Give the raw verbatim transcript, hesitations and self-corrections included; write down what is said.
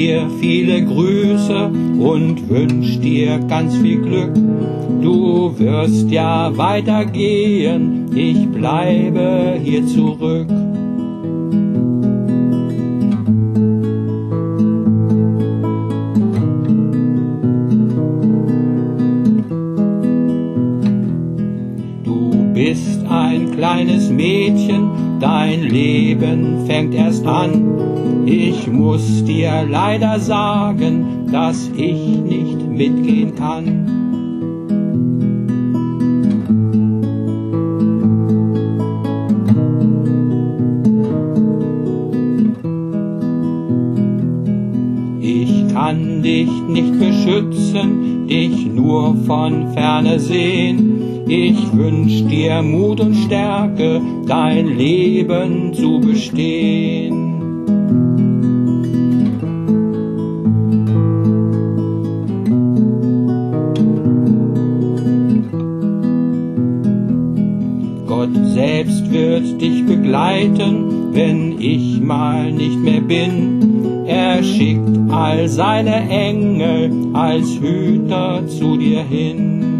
dir viele Grüße und wünsch dir ganz viel Glück. Du wirst ja weitergehen, ich bleibe hier zurück. Du bist ein kleines Mädchen, dein Leben fängt erst an. Ich muss dir leider sagen, dass ich nicht mitgehen kann. Ich kann dich nicht beschützen, dich nur von ferne sehen. Ich wünsch dir Mut und Stärke, dein Leben zu bestehen. Gott selbst wird dich begleiten, wenn ich mal nicht mehr bin. Er schickt all seine Engel als Hüter zu dir hin.